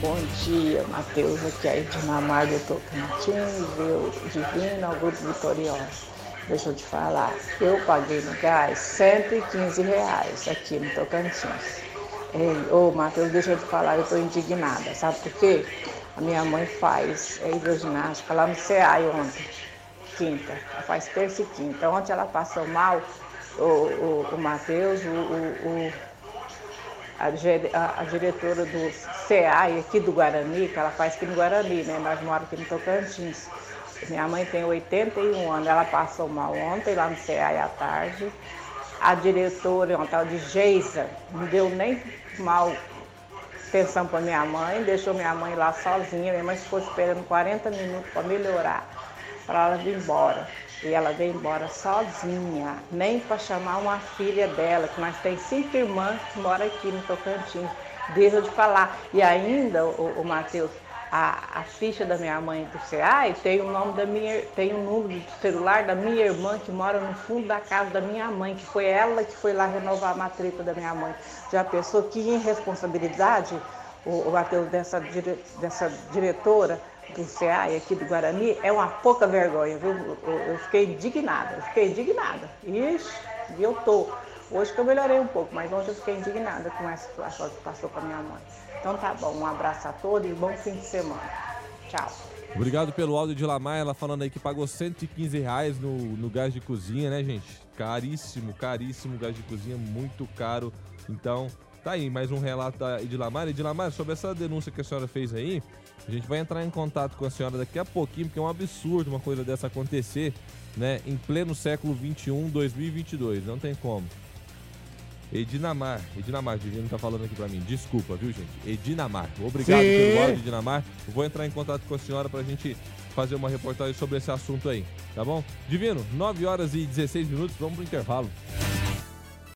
Bom dia, Matheus. Aqui é Edinamar do Tocantins, eu Divino ao Grupo Vitoriosa. Deixa eu te falar, eu paguei no gás R$ 115 aqui no Tocantins. Ô, Matheus, deixa eu te falar, eu estou indignada. Sabe por quê? A minha mãe faz hidroginástica lá no CEAI ontem, quinta. Ela faz terça e quinta. Ontem ela passou mal, o Matheus, a diretora do CEAI aqui do Guarani, que ela faz aqui no Guarani, né? Nós moramos aqui no Tocantins. Minha mãe tem 81 anos, ela passou mal ontem lá no CEAI à tarde. A diretora, uma tal de Geisa, não deu nem mal atenção para minha mãe, deixou minha mãe lá sozinha. Minha mãe ficou esperando 40 minutos para melhorar, para ela vir embora. E ela veio embora sozinha, nem para chamar uma filha dela, que nós temos 5 irmãs que moram aqui no Tocantins. Deixa eu te falar. E ainda, o Matheus, a ficha da minha mãe do CEAI tem o nome tem o número do celular da minha irmã que mora no fundo da casa da minha mãe, que foi ela que foi lá renovar a matrícula da minha mãe. Já pensou que irresponsabilidade, o Matheus, dessa diretora do CEAI aqui do Guarani? É uma pouca vergonha, viu? Eu fiquei indignada, Ixi, e eu tô. Hoje que eu melhorei um pouco, mas ontem eu fiquei indignada com essa situação que passou com a minha mãe. Então tá bom, um abraço a todos e bom fim de semana. Tchau. Obrigado pelo áudio de Lamar, ela falando aí que pagou R$ 115 no gás de cozinha, né, gente? Caríssimo gás de cozinha, muito caro. Então, tá aí, mais um relato da Edilamar. Edilamar, sobre essa denúncia que a senhora fez aí, a gente vai entrar em contato com a senhora daqui a pouquinho, porque é um absurdo uma coisa dessa acontecer, né, em pleno século XXI, 2022, não tem como. Edinamar, Divino tá falando aqui pra mim, desculpa, viu, gente? Edinamar, obrigado pelo áudio, Edinamar. Eu vou entrar em contato com a senhora pra gente fazer uma reportagem sobre esse assunto aí, tá bom? Divino, 9 horas e 16 minutos, vamos pro intervalo.